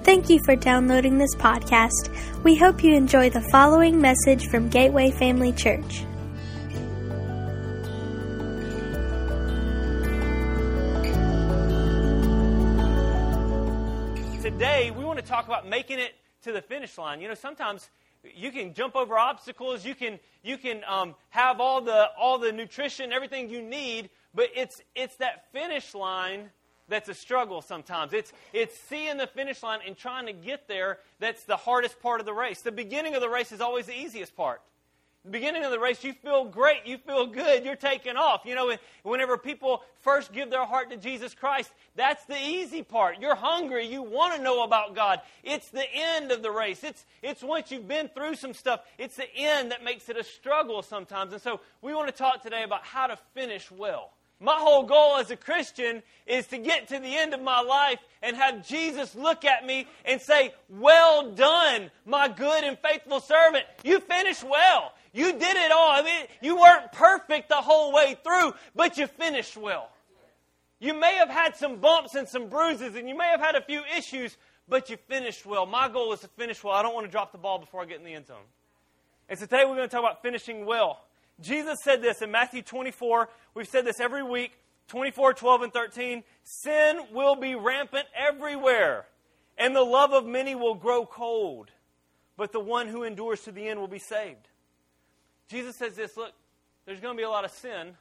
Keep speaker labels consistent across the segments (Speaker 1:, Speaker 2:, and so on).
Speaker 1: Thank you for downloading this podcast. We hope you enjoy the following message from Gateway Family Church.
Speaker 2: Today, we want to talk about making it to the finish line. You know, sometimes you can jump over obstacles. You can have all the nutrition, everything you need, but it's that finish line that's a struggle sometimes. It's seeing the finish line and trying to get there that's the hardest part of the race. The beginning of the race is always the easiest part. The beginning of the race, you feel great, you feel good, you're taking off. You know, whenever people first give their heart to Jesus Christ, that's the easy part. You're hungry, you want to know about God. It's the end of the race. It's once you've been through some stuff, it's the end that makes it a struggle sometimes. And so we want to talk today about how to finish well. My whole goal as a Christian is to get to the end of my life and have Jesus look at me and say, "Well done, my good and faithful servant. You finished well. You did it all. I mean, you weren't perfect the whole way through, but you finished well. You may have had some bumps and some bruises, and you may have had a few issues, but you finished well." My goal is to finish well. I don't want to drop the ball before I get in the end zone. And so today we're going to talk about finishing well. Jesus said this in Matthew 24. We've said this every week, 24, 12, and 13. Sin will be rampant everywhere, and the love of many will grow cold, but the one who endures to the end will be saved. Jesus says this, look, there's going to be a lot of sin.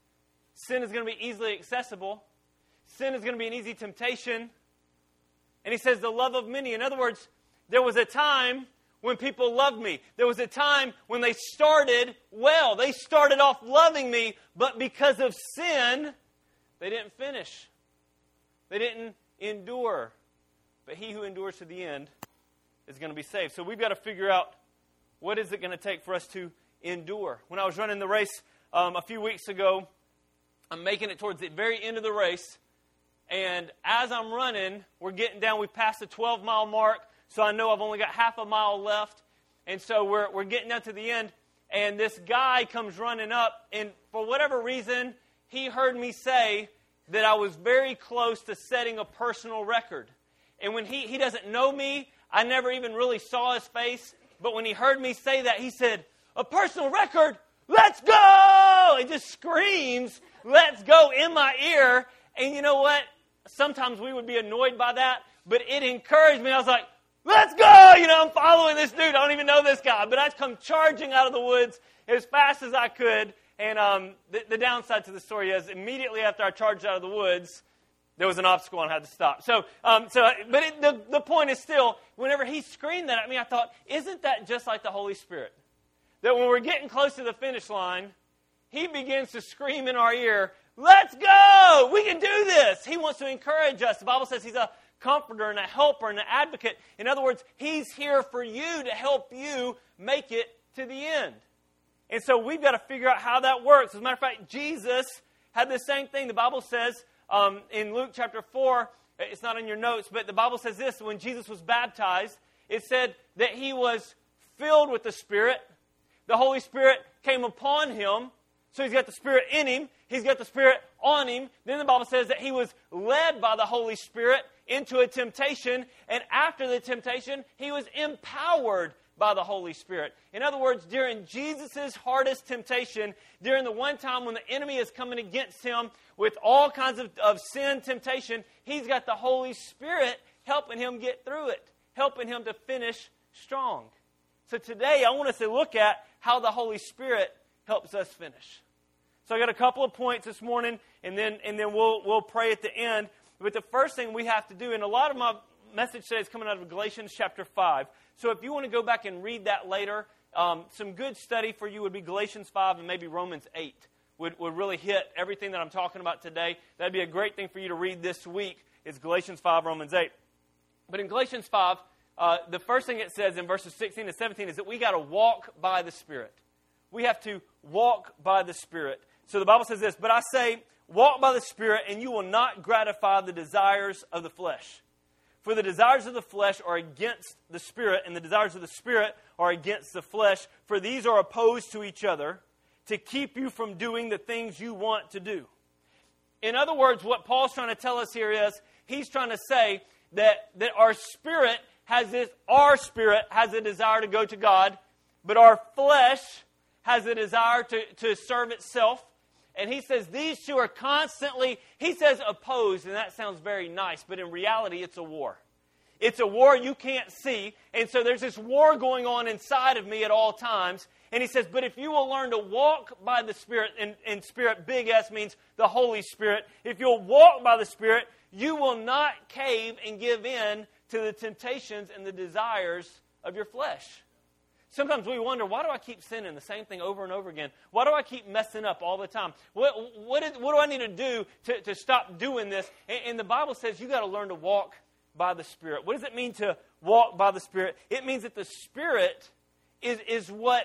Speaker 2: Sin is going to be easily accessible. Sin is going to be an easy temptation. And he says the love of many. In other words, there was a time when people loved me. There was a time when they started well. They started off loving me, but because of sin, they didn't finish. They didn't endure. But he who endures to the end is going to be saved. So we've got to figure out, what is it going to take for us to endure? When I was running the race a few weeks ago, I'm making it towards the very end of the race. And as I'm running, we're getting down. We passed the 12-mile mark. So I know I've only got half a mile left. And so we're getting down to the end. And this guy comes running up. And for whatever reason, he heard me say that I was very close to setting a personal record. And when he doesn't know me, I never even really saw his face. But when he heard me say that, he said, "A personal record? Let's go!" And just screams, "Let's go," in my ear. And you know what? Sometimes we would be annoyed by that. But it encouraged me. I was like, "Let's go!" You know, I'm following this dude. I don't even know this guy. But I'd come charging out of the woods as fast as I could. And the downside to the story is, immediately after I charged out of the woods, there was an obstacle and I had to stop. The point is still, whenever he screamed that at me, I thought, isn't that just like the Holy Spirit? That when we're getting close to the finish line, he begins to scream in our ear, "Let's go! We can do this!" He wants to encourage us. The Bible says he's a comforter and a helper and an advocate. In other words, he's here for you to help you make it to the end. And so we've got to figure out how that works. As a matter of fact, Jesus had the same thing. The Bible says in Luke chapter 4, it's not in your notes, but the Bible says this: when Jesus was baptized, it said that he was filled with the Spirit. The Holy Spirit came upon him. So he's got the Spirit in him. He's got the Spirit on him. Then the Bible says that he was led by the Holy Spirit into a temptation. And after the temptation, he was empowered by the Holy Spirit. In other words, during Jesus' hardest temptation, during the one time when the enemy is coming against him with all kinds of sin, temptation, he's got the Holy Spirit helping him get through it, helping him to finish strong. So today, I want us to look at how the Holy Spirit helps us finish. So I got a couple of points this morning, and then we'll pray at the end. But the first thing we have to do, and a lot of my message today is coming out of Galatians chapter 5. So if you want to go back and read that later, some good study for you would be Galatians 5 and maybe Romans 8 would really hit everything that I'm talking about today. That'd be a great thing for you to read this week, is Galatians 5, Romans 8. But in Galatians 5, the first thing it says in verses 16 to 17 is that we got to walk by the Spirit. We have to walk by the Spirit. So the Bible says this: "But I say, walk by the Spirit, and you will not gratify the desires of the flesh. For the desires of the flesh are against the Spirit, and the desires of the Spirit are against the flesh. For these are opposed to each other, to keep you from doing the things you want to do." In other words, what Paul's trying to tell us here is, he's trying to say that our spirit has a desire to go to God, but our flesh has a desire to serve itself. And he says these two are constantly, he says opposed, and that sounds very nice, but in reality it's a war. It's a war you can't see, and so there's this war going on inside of me at all times. And he says, but if you will learn to walk by the Spirit, and Spirit, big S means the Holy Spirit. If you'll walk by the Spirit, you will not cave and give in to the temptations and the desires of your flesh. Sometimes we wonder, why do I keep sinning the same thing over and over again? Why do I keep messing up all the time? What do I need to do to stop doing this? And the Bible says you got to learn to walk by the Spirit. What does it mean to walk by the Spirit? It means that the Spirit is what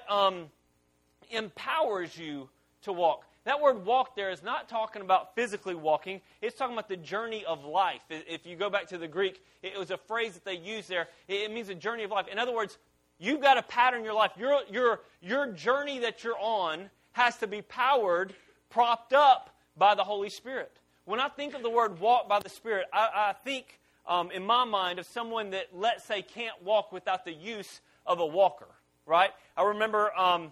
Speaker 2: empowers you to walk. That word walk there is not talking about physically walking. It's talking about the journey of life. If you go back to the Greek, it was a phrase that they used there. It means a journey of life. In other words, you've got to pattern your life. Your journey that you're on has to be powered, propped up by the Holy Spirit. When I think of the word walk by the Spirit, I think in my mind of someone that, let's say, can't walk without the use of a walker, right? I remember,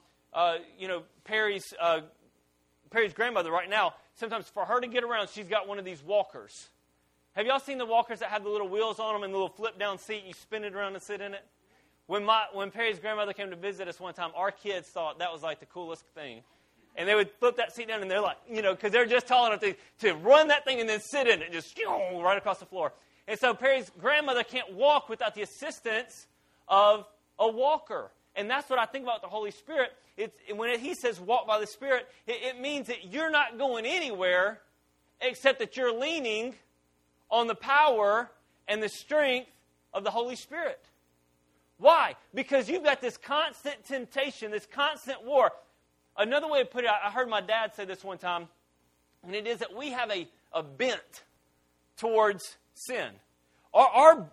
Speaker 2: Perry's grandmother right now, sometimes for her to get around, she's got one of these walkers. Have y'all seen the walkers that have the little wheels on them and the little flip-down seat, you spin it around and sit in it? When Perry's grandmother came to visit us one time, our kids thought that was like the coolest thing. And they would flip that seat down and they're like, because they're just tall enough to run that thing and then sit in it, just right across the floor. And so Perry's grandmother can't walk without the assistance of a walker. And that's what I think about the Holy Spirit. When he says walk by the Spirit, it means that you're not going anywhere except that you're leaning on the power and the strength of the Holy Spirit. Why? Because you've got this constant temptation, this constant war. Another way to put it, I heard my dad say this one time, and it is that we have a bent towards sin. Our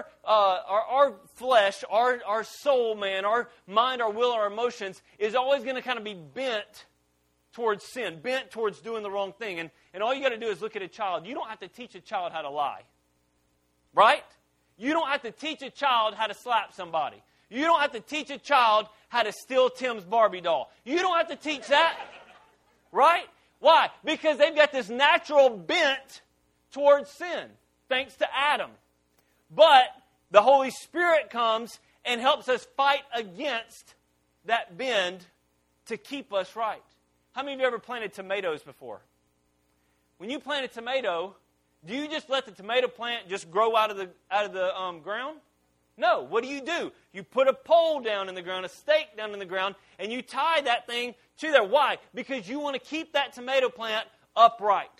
Speaker 2: flesh, our soul, man, our mind, our will, our emotions is always going to kind of be bent towards sin, bent towards doing the wrong thing. And all you got to do is look at a child. You don't have to teach a child how to lie. Right? You don't have to teach a child how to slap somebody. You don't have to teach a child how to steal Tim's Barbie doll. You don't have to teach that. Right? Why? Because they've got this natural bent towards sin, thanks to Adam. But the Holy Spirit comes and helps us fight against that bend to keep us right. How many of you ever planted tomatoes before? When you plant a tomato, do you just let the tomato plant just grow out of the ground? No. What do? You put a pole down in the ground, a stake down in the ground, and you tie that thing to there. Why? Because you want to keep that tomato plant upright.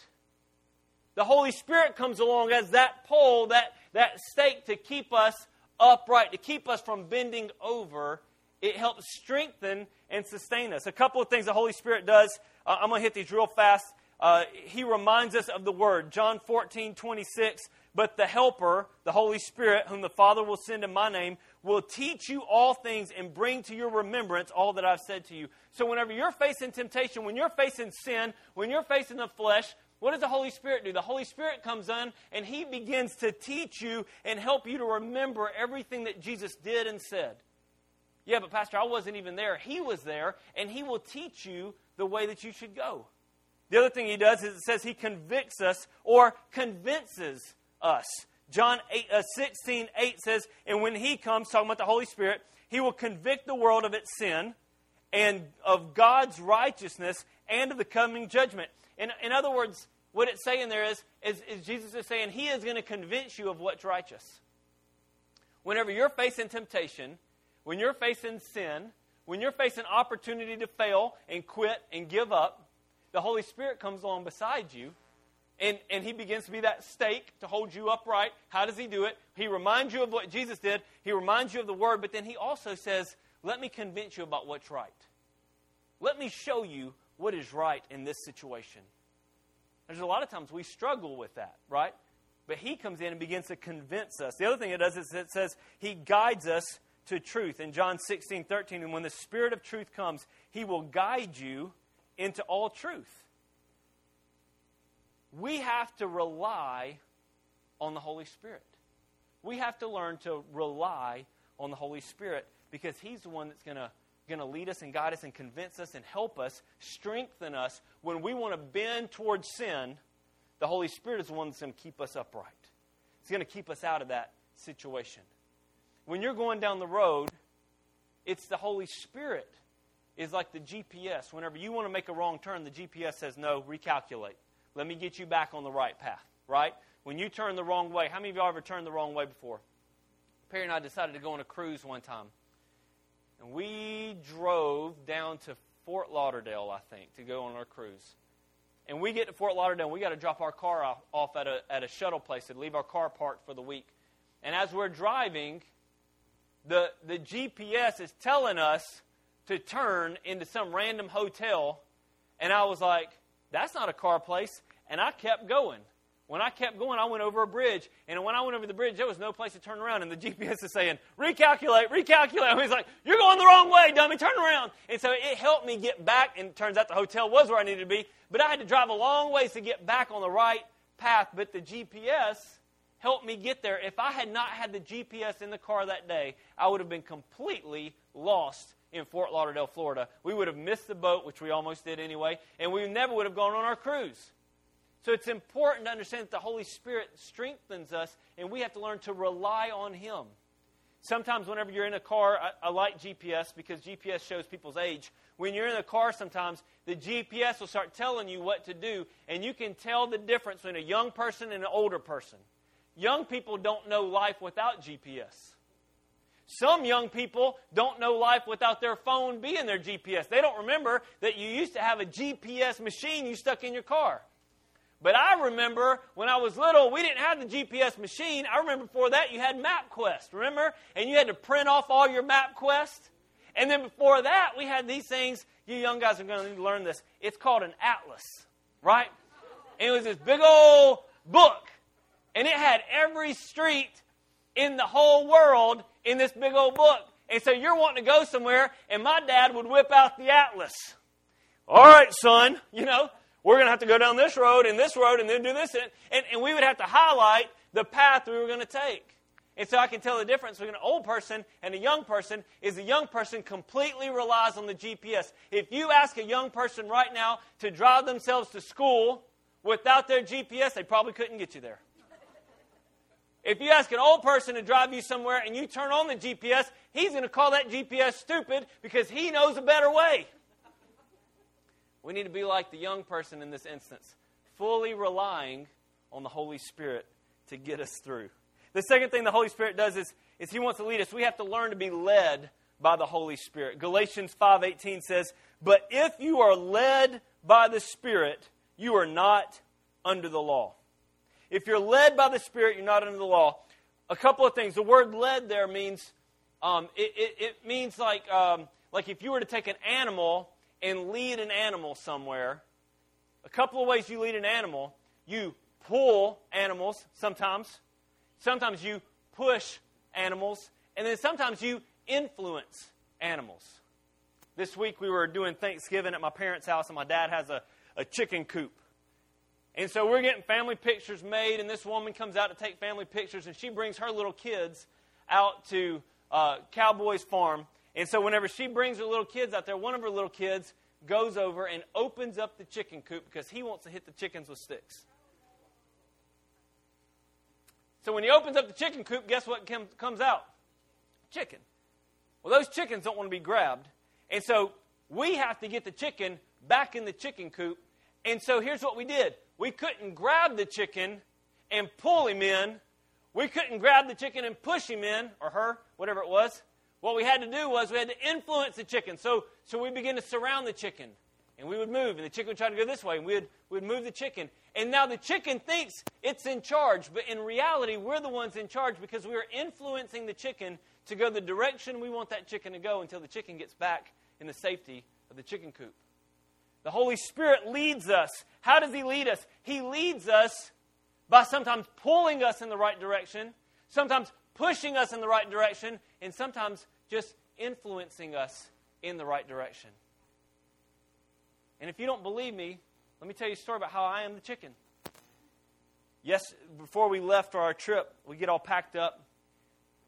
Speaker 2: The Holy Spirit comes along as that pole, that stake to keep us upright, to keep us from bending over. It helps strengthen and sustain us. A couple of things the Holy Spirit does. I'm going to hit these real fast. He reminds us of the Word. John 14:26. But the Helper, the Holy Spirit, whom the Father will send in my name, will teach you all things and bring to your remembrance all that I've said to you. So whenever you're facing temptation, when you're facing sin, when you're facing the flesh, what does the Holy Spirit do? The Holy Spirit comes in and He begins to teach you and help you to remember everything that Jesus did and said. Yeah, but Pastor, I wasn't even there. He was there, and He will teach you the way that you should go. The other thing He does is it says He convicts us or convinces us. John 16:8 says, and when He comes, talking about the Holy Spirit, He will convict the world of its sin and of God's righteousness and of the coming judgment. In other words, what it's saying there is Jesus is saying He is going to convince you of what's righteous. Whenever you're facing temptation, when you're facing sin, when you're facing opportunity to fail and quit and give up, the Holy Spirit comes along beside you, and He begins to be that stake to hold you upright. How does He do it? He reminds you of what Jesus did. He reminds you of the Word, but then He also says, let me convince you about what's right. Let me show you what is right in this situation. There's a lot of times we struggle with that, right? But He comes in and begins to convince us. The other thing it does is it says He guides us to truth. In John 16:13, and when the Spirit of truth comes, He will guide you into all truth. We have to rely on the Holy Spirit. we have to learn to rely on the Holy Spirit because He's the one that's going to lead us and guide us and convince us and help us, strengthen us. When we want to bend towards sin, the Holy Spirit is the one that's going to keep us upright. It's going to keep us out of that situation. When you're going down the road, it's the Holy Spirit is like the GPS. Whenever you want to make a wrong turn, the GPS says, no, recalculate. Let me get you back on the right path, right? When you turn the wrong way, how many of y'all ever turned the wrong way before? Perry and I decided to go on a cruise one time. And we drove down to Fort Lauderdale, I think, to go on our cruise. And we get to Fort Lauderdale, and we got to drop our car off at a shuttle place to leave our car parked for the week. And as we're driving, the GPS is telling us to turn into some random hotel. And I was like, that's not a car place. And I kept going. When I kept going, I went over a bridge. And when I went over the bridge, there was no place to turn around. And the GPS is saying, recalculate, recalculate. And he's like, you're going the wrong way, dummy, turn around. And so it helped me get back. And it turns out the hotel was where I needed to be. But I had to drive a long ways to get back on the right path. But the GPS helped me get there. If I had not had the GPS in the car that day, I would have been completely lost in Fort Lauderdale, Florida. We would have missed the boat, which we almost did anyway, and we never would have gone on our cruise. So it's important to understand that the Holy Spirit strengthens us, and we have to learn to rely on Him. Sometimes whenever you're in a car, I like GPS because GPS shows people's age. When you're in a car sometimes, the GPS will start telling you what to do, and you can tell the difference between a young person and an older person. Young people don't know life without GPS. Some young people don't know life without their phone being their GPS. They don't remember that you used to have a GPS machine you stuck in your car. But I remember when I was little, we didn't have the GPS machine. I remember before that you had MapQuest, remember? And you had to print off all your MapQuest. And then before that, we had these things. You young guys are going to need to learn this. It's called an atlas, right? And it was this big old book. And it had every street in the whole world in this big old book. And so you're wanting to go somewhere, and my dad would whip out the atlas. All right, son, we're going to have to go down this road and then do this. And we would have to highlight the path we were going to take. And so I can tell the difference between an old person and a young person is a young person completely relies on the GPS. If you ask a young person right now to drive themselves to school without their GPS, they probably couldn't get you there. If you ask an old person to drive you somewhere and you turn on the GPS, he's going to call that GPS stupid because he knows a better way. We need to be like the young person in this instance, fully relying on the Holy Spirit to get us through. The second thing the Holy Spirit does is He wants to lead us. We have to learn to be led by the Holy Spirit. Galatians 5:18 says, "But if you are led by the Spirit, you are not under the law." If you're led by the Spirit, you're not under the law. A couple of things. The word "led" there means it means like if you were to take an animal and lead an animal somewhere. A couple of ways you lead an animal: you pull animals sometimes. Sometimes you push animals, and then sometimes you influence animals. This week we were doing Thanksgiving at my parents' house, and my dad has a chicken coop. And so we're getting family pictures made, and this woman comes out to take family pictures, and she brings her little kids out to Cowboy's farm. And so whenever she brings her little kids out there, one of her little kids goes over and opens up the chicken coop because he wants to hit the chickens with sticks. So when he opens up the chicken coop, guess what comes out? Chicken. Well, those chickens don't want to be grabbed. And so we have to get the chicken back in the chicken coop. And so here's what we did. We couldn't grab the chicken and pull him in. We couldn't grab the chicken and push him in, or her, whatever it was. What we had to do was we had to influence the chicken. So we began to surround the chicken. And we would move, and the chicken would try to go this way, and we'd move the chicken. And now the chicken thinks it's in charge, but in reality, we're the ones in charge because we are influencing the chicken to go the direction we want that chicken to go until the chicken gets back in the safety of the chicken coop. The Holy Spirit leads us. How does He lead us? He leads us by sometimes pulling us in the right direction, sometimes pushing us in the right direction, and sometimes just influencing us in the right direction. And if you don't believe me, let me tell you a story about how I am the chicken. Yes, before we left for our trip, we get all packed up.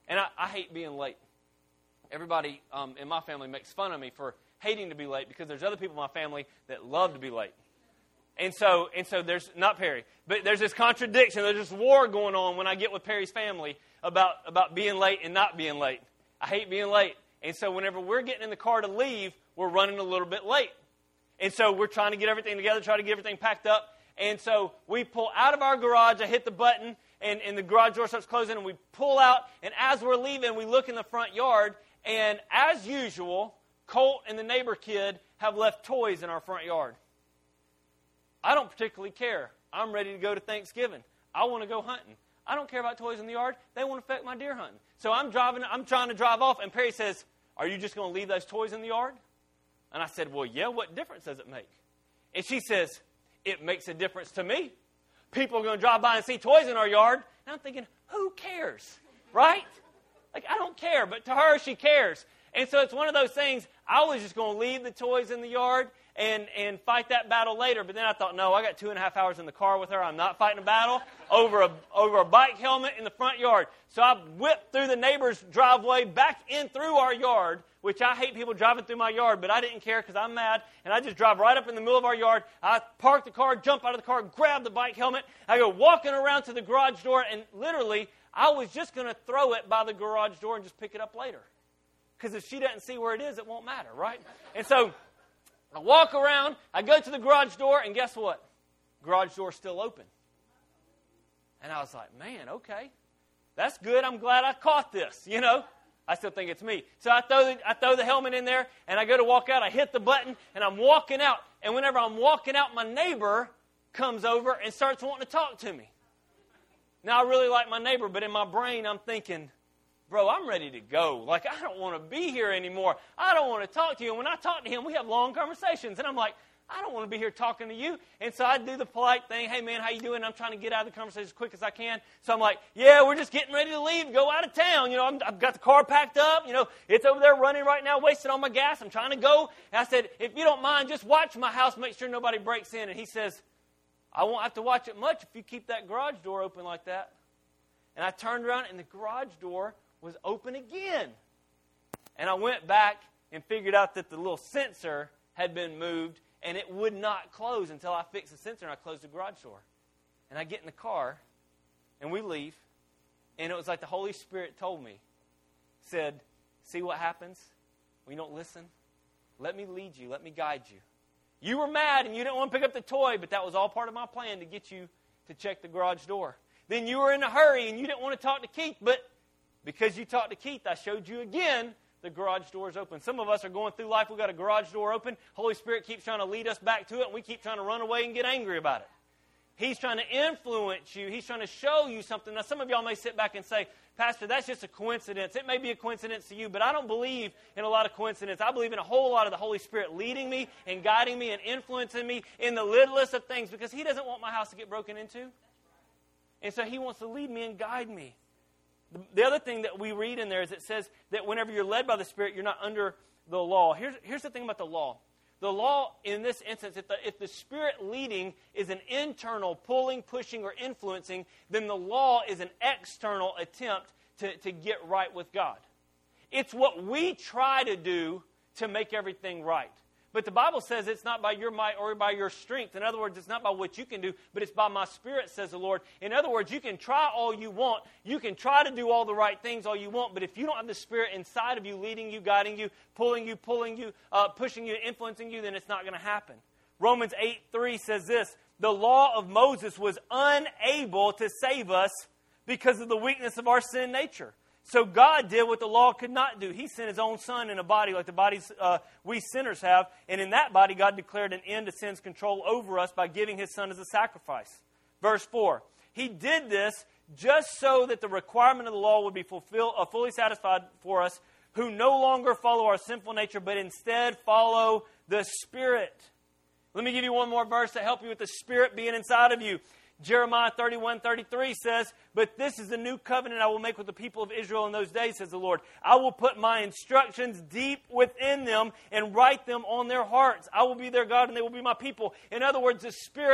Speaker 2: And I hate being late. Everybody in my family makes fun of me for hating to be late because there's other people in my family that love to be late. And so there's, not Perry, but there's this contradiction. There's this war going on when I get with Perry's family about being late and not being late. I hate being late. And so whenever we're getting in the car to leave, we're running a little bit late. And so we're trying to get everything together, try to get everything packed up. And so we pull out of our garage, I hit the button, and the garage door starts closing, and we pull out. And as we're leaving, we look in the front yard, and as usual, Colt and the neighbor kid have left toys in our front yard. I don't particularly care. I'm ready to go to Thanksgiving. I want to go hunting. I don't care about toys in the yard. They won't affect my deer hunting. So I'm trying to drive off, and Perry says, "Are you just going to leave those toys in the yard?" And I said, "Well, yeah, what difference does it make?" And she says, "It makes a difference to me. People are going to drive by and see toys in our yard." And I'm thinking, who cares, right? Like, I don't care, but to her, she cares. And so it's one of those things, I was just going to leave the toys in the yard and fight that battle later. But then I thought, no, I got 2.5 hours in the car with her. I'm not fighting a battle over a bike helmet in the front yard. So I whipped through the neighbor's driveway back in through our yard, which I hate people driving through my yard, but I didn't care because I'm mad. And I just drive right up in the middle of our yard. I park the car, jump out of the car, grab the bike helmet. I go walking around to the garage door, and literally, I was just going to throw it by the garage door and just pick it up later. Because if she doesn't see where it is, it won't matter, right? And so I walk around, I go to the garage door, and guess what? Garage door's still open. And I was like, man, okay. That's good. I'm glad I caught this, you know. I still think it's me. So I throw the helmet in there, and I go to walk out. I hit the button, and I'm walking out. And whenever I'm walking out, my neighbor comes over and starts wanting to talk to me. Now, I really like my neighbor, but in my brain, I'm thinking, bro, I'm ready to go. Like, I don't want to be here anymore. I don't want to talk to you. And when I talk to him, we have long conversations. And I'm like, I don't want to be here talking to you. And so I do the polite thing. Hey, man, how you doing? I'm trying to get out of the conversation as quick as I can. So I'm like, yeah, we're just getting ready to leave, go out of town. You know, I've got the car packed up. You know, it's over there running right now, wasting all my gas. I'm trying to go. And I said, if you don't mind, just watch my house, make sure nobody breaks in. And he says, I won't have to watch it much if you keep that garage door open like that. And I turned around, and the garage door was open again. And I went back and figured out that the little sensor had been moved, and it would not close until I fixed the sensor and I closed the garage door. And I get in the car, and we leave, and it was like the Holy Spirit told me, said, see what happens when you don't listen? Let me lead you. Let me guide you. You were mad, and you didn't want to pick up the toy, but that was all part of my plan to get you to check the garage door. Then you were in a hurry, and you didn't want to talk to Keith, but because you talked to Keith, I showed you again the garage door is open. Some of us are going through life, we've got a garage door open. Holy Spirit keeps trying to lead us back to it, and we keep trying to run away and get angry about it. He's trying to influence you. He's trying to show you something. Now, some of y'all may sit back and say, Pastor, that's just a coincidence. It may be a coincidence to you, but I don't believe in a lot of coincidence. I believe in a whole lot of the Holy Spirit leading me and guiding me and influencing me in the littlest of things, because He doesn't want my house to get broken into. And so He wants to lead me and guide me. The other thing that we read in there is it says that whenever you're led by the Spirit, you're not under the law. Here's the thing about the law. The law, in this instance, if the Spirit leading is an internal pulling, pushing, or influencing, then the law is an external attempt to get right with God. It's what we try to do to make everything right. But the Bible says it's not by your might or by your strength. In other words, it's not by what you can do, but it's by my Spirit, says the Lord. In other words, you can try all you want. You can try to do all the right things all you want, but if you don't have the Spirit inside of you, leading you, guiding you, pulling you, pushing you, influencing you, then it's not going to happen. Romans 8:3 says this, the law of Moses was unable to save us because of the weakness of our sin nature. So God did what the law could not do. He sent His own Son in a body like the bodies we sinners have. And in that body, God declared an end to sin's control over us by giving His Son as a sacrifice. Verse 4, He did this just so that the requirement of the law would be fully satisfied for us, who no longer follow our sinful nature, but instead follow the Spirit. Let me give you one more verse to help you with the Spirit being inside of you. Jeremiah 31:33 says, but this is the new covenant I will make with the people of Israel in those days, says the Lord. I will put my instructions deep within them and write them on their hearts. I will be their God and they will be my people. In other words, the Spirit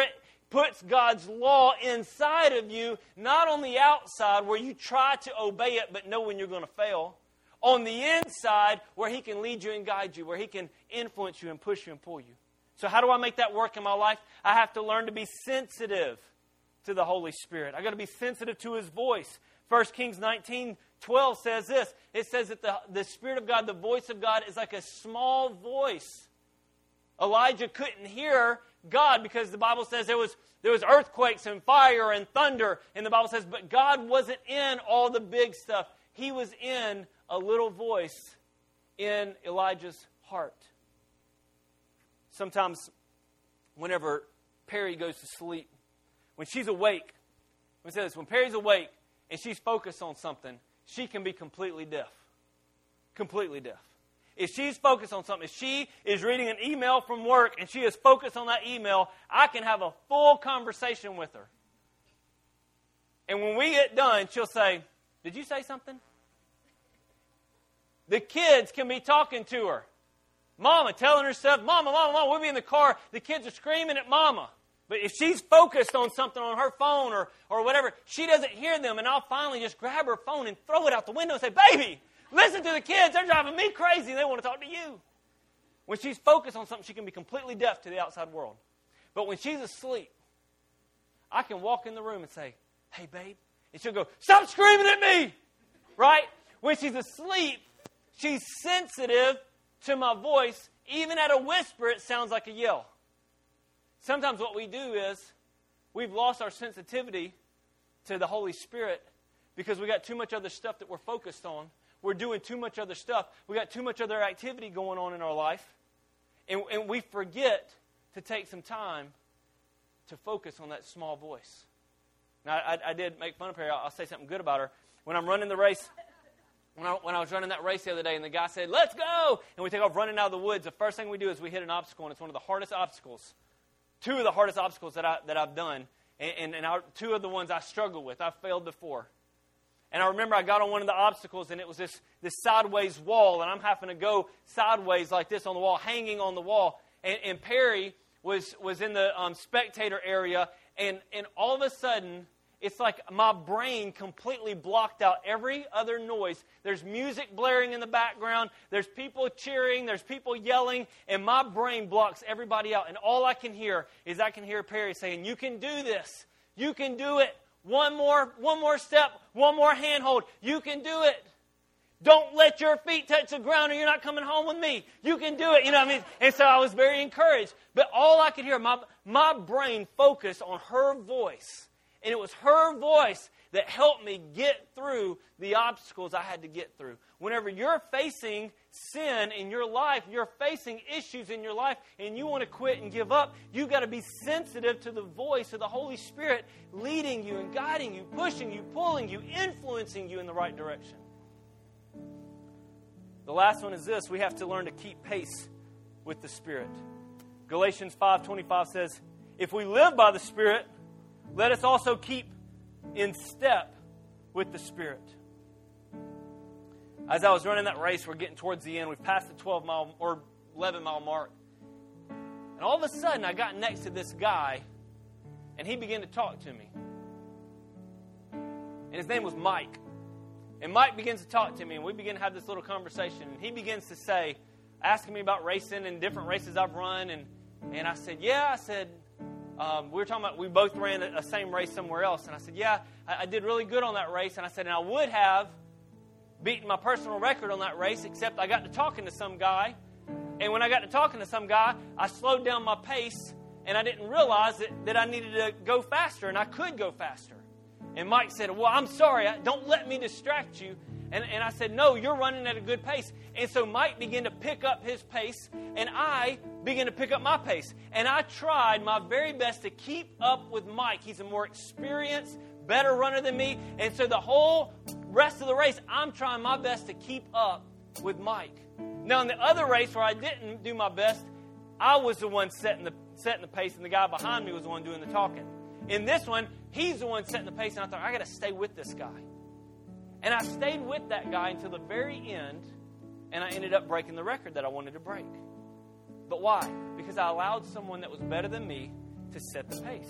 Speaker 2: puts God's law inside of you, not on the outside where you try to obey it but know when you're going to fail. On the inside where He can lead you and guide you, where He can influence you and push you and pull you. So how do I make that work in my life? I have to learn to be sensitive to the Holy Spirit. I've got to be sensitive to His voice. 1 Kings 19:12 says this. It says that the Spirit of God, the voice of God, is like a small voice. Elijah couldn't hear God because the Bible says there was earthquakes and fire and thunder. And the Bible says, but God wasn't in all the big stuff. He was in a little voice in Elijah's heart. Sometimes whenever Perry goes to sleep, when she's awake, let me say this, when Perry's awake and she's focused on something, she can be completely deaf. Completely deaf. If she's focused on something, if she is reading an email from work and she is focused on that email, I can have a full conversation with her. And when we get done, she'll say, did you say something? The kids can be talking to her. Mama, telling her stuff. Mama, we'll be in the car. The kids are screaming at Mama. But if she's focused on something on her phone or whatever, she doesn't hear them. And I'll finally just grab her phone and throw it out the window and say, baby, listen to the kids. They're driving me crazy. They want to talk to you. When she's focused on something, she can be completely deaf to the outside world. But when she's asleep, I can walk in the room and say, hey, babe. And she'll go, stop screaming at me. Right? When she's asleep, she's sensitive to my voice. Even at a whisper, it sounds like a yell. Sometimes what we do is we've lost our sensitivity to the Holy Spirit because we got too much other stuff that we're focused on. We're doing too much other stuff. We got too much other activity going on in our life. And we forget to take some time to focus on that small voice. Now, I did make fun of her. I'll say something good about her. When I'm running the race, when I was running that race the other day and the guy said, let's go! And we take off running out of the woods, the first thing we do is we hit an obstacle, and it's one of the hardest obstacles. Two of the hardest obstacles that I've done, and two of the ones I struggle with. I've failed before. And I remember I got on one of the obstacles, and it was this sideways wall, and I'm having to go sideways like this on the wall, hanging on the wall. And Perry was in the spectator area, and all of a sudden, it's like my brain completely blocked out every other noise. There's music blaring in the background. There's people cheering. There's people yelling. And my brain blocks everybody out. And all I can hear is Perry saying, you can do this. You can do it. One more step. One more handhold. You can do it. Don't let your feet touch the ground or you're not coming home with me. You can do it. You know what I mean? And so I was very encouraged. But all I could hear, my brain focused on her voice. And it was her voice that helped me get through the obstacles I had to get through. Whenever you're facing sin in your life, you're facing issues in your life, and you want to quit and give up, you've got to be sensitive to the voice of the Holy Spirit leading you and guiding you, pushing you, pulling you, influencing you in the right direction. The last one is this. We have to learn to keep pace with the Spirit. Galatians 5:25 says, if we live by the Spirit, let us also keep in step with the Spirit. As I was running that race, we're getting towards the end. We've passed the 12-mile or 11-mile mark. And all of a sudden, I got next to this guy, and he began to talk to me. And his name was Mike. And Mike begins to talk to me, and we begin to have this little conversation. And he begins to say, asking me about racing and different races I've run. And I said, we were talking about, we both ran a same race somewhere else. And I said, I did really good on that race. And I said, and I would have beaten my personal record on that race, except I got to talking to some guy. And when I got to talking to some guy, I slowed down my pace, and I didn't realize that I needed to go faster, and I could go faster. And Mike said, well, I'm sorry, don't let me distract you. And I said, no, you're running at a good pace. And so Mike began to pick up his pace, and I began to pick up my pace. And I tried my very best to keep up with Mike. He's a more experienced, better runner than me. And so the whole rest of the race, I'm trying my best to keep up with Mike. Now, in the other race where I didn't do my best, I was the one setting the pace, and the guy behind me was the one doing the talking. In this one, he's the one setting the pace, and I thought, I got to stay with this guy. And I stayed with that guy until the very end, and I ended up breaking the record that I wanted to break. But why? Because I allowed someone that was better than me to set the pace.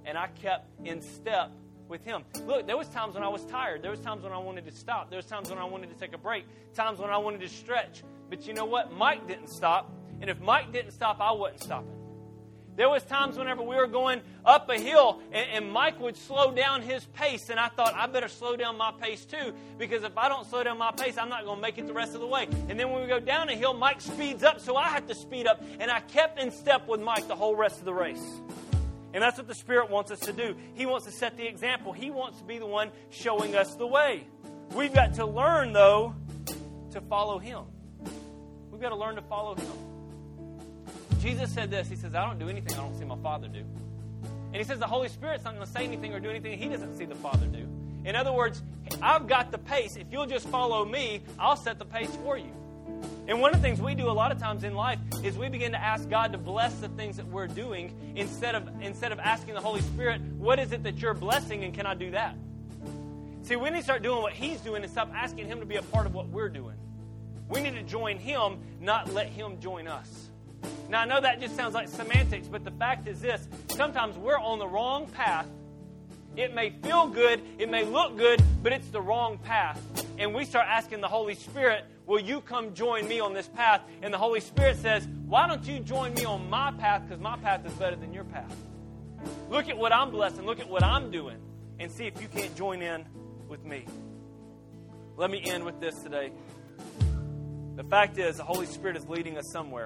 Speaker 2: and I kept in step with Him. Look, there was times when I was tired. There was times when I wanted to stop. There was times when I wanted to take a break. Times when I wanted to stretch. But you know what? Mike didn't stop. And if Mike didn't stop, I wasn't stopping. There was times whenever we were going up a hill and Mike would slow down his pace, and I thought, I better slow down my pace too, because if I don't slow down my pace, I'm not going to make it the rest of the way. And then when we go down a hill, Mike speeds up, so I have to speed up, and I kept in step with Mike the whole rest of the race. And that's what the Spirit wants us to do. He wants to set the example. He wants to be the one showing us the way. We've got to learn, though, to follow Him. We've got to learn to follow Him. Jesus said this. He says, I don't do anything I don't see my Father do. And He says the Holy Spirit's not going to say anything or do anything He doesn't see the Father do. In other words, I've got the pace. If you'll just follow me, I'll set the pace for you. And one of the things we do a lot of times in life is we begin to ask God to bless the things that we're doing instead of asking the Holy Spirit, what is it that you're blessing and can I do that? See, we need to start doing what He's doing and stop asking Him to be a part of what we're doing. We need to join Him, not let Him join us. Now, I know that just sounds like semantics, but the fact is this. Sometimes we're on the wrong path. It may feel good, it may look good, but it's the wrong path. And we start asking the Holy Spirit, will you come join me on this path? And the Holy Spirit says, why don't you join me on my path, because my path is better than your path. Look at what I'm blessing, look at what I'm doing, and see if you can't join in with me. Let me end with this today. The fact is, the Holy Spirit is leading us somewhere.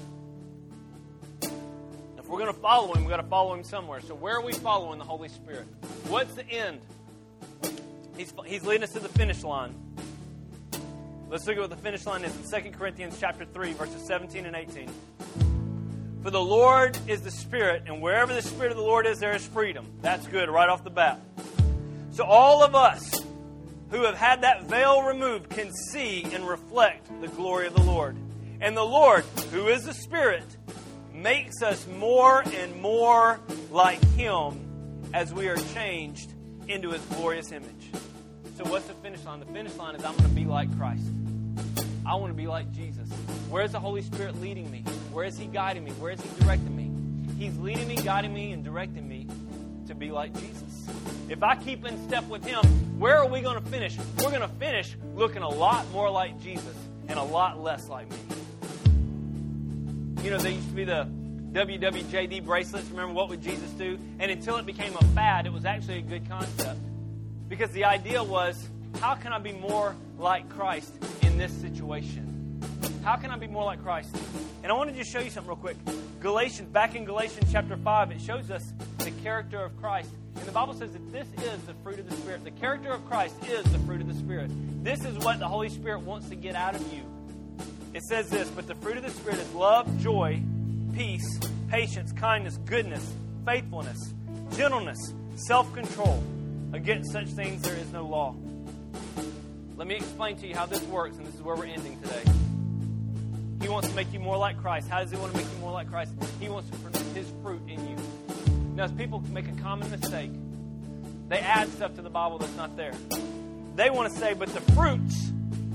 Speaker 2: If we're going to follow Him, we've got to follow Him somewhere. So where are we following the Holy Spirit? What's the end? He's leading us to the finish line. Let's look at what the finish line is in 2 Corinthians chapter 3, verses 17 and 18. For the Lord is the Spirit, and wherever the Spirit of the Lord is, there is freedom. That's good right off the bat. So all of us who have had that veil removed can see and reflect the glory of the Lord. And the Lord, who is the Spirit, makes us more and more like Him as we are changed into His glorious image. So what's the finish line? The finish line is I'm going to be like Christ. I want to be like Jesus. Where is the Holy Spirit leading me? Where is He guiding me? Where is He directing me? He's leading me, guiding me, and directing me to be like Jesus. If I keep in step with Him, where are we going to finish? We're going to finish looking a lot more like Jesus and a lot less like me. You know, there used to be the WWJD bracelets. Remember, what would Jesus do? And until it became a fad, it was actually a good concept. Because the idea was, how can I be more like Christ in this situation? How can I be more like Christ? And I want to just show you something real quick. Back in Galatians chapter 5, it shows us the character of Christ. And the Bible says that this is the fruit of the Spirit. The character of Christ is the fruit of the Spirit. This is what the Holy Spirit wants to get out of you. It says this, but the fruit of the Spirit is love, joy, peace, patience, kindness, goodness, faithfulness, gentleness, self-control. Against such things there is no law. Let me explain to you how this works, and this is where we're ending today. He wants to make you more like Christ. How does He want to make you more like Christ? He wants to produce His fruit in you. Now, as people make a common mistake, they add stuff to the Bible that's not there. They want to say, but the fruits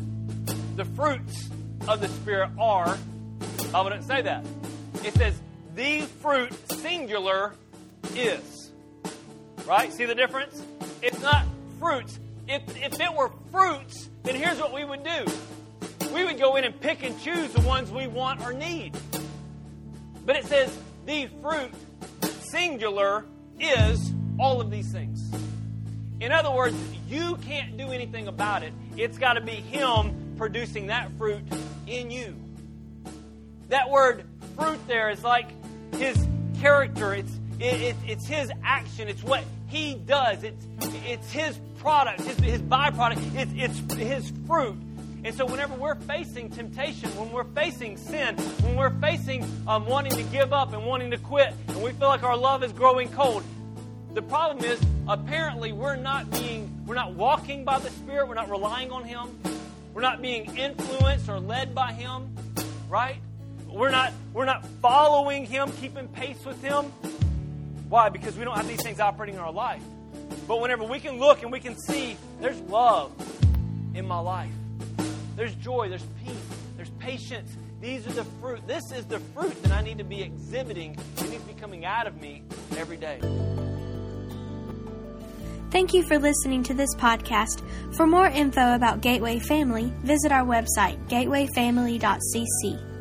Speaker 2: of the Spirit are, the Bible doesn't say that. It says, the fruit, singular, is. Right? See the difference? It's not fruits. If it were fruits, then here's what we would do. We would go in and pick and choose the ones we want or need. But it says, the fruit, singular, is all of these things. In other words, you can't do anything about it. It's got to be Him producing that fruit in you. That word fruit there is like His character. It's His action. It's what He does. It's His product, His byproduct. It's His fruit. And so whenever we're facing temptation, when we're facing sin, when we're facing wanting to give up and wanting to quit, and we feel like our love is growing cold, the problem is apparently we're not walking by the Spirit. We're not relying on Him. We're not being influenced or led by Him, right? We're not following Him, keeping pace with Him. Why? Because we don't have these things operating in our life. But whenever we can look and we can see there's love in my life. There's joy, there's peace, there's patience. These are the fruit. This is the fruit that I need to be exhibiting. It needs to be coming out of me every day.
Speaker 1: Thank you for listening to this podcast. For more info about Gateway Family, visit our website, gatewayfamily.cc.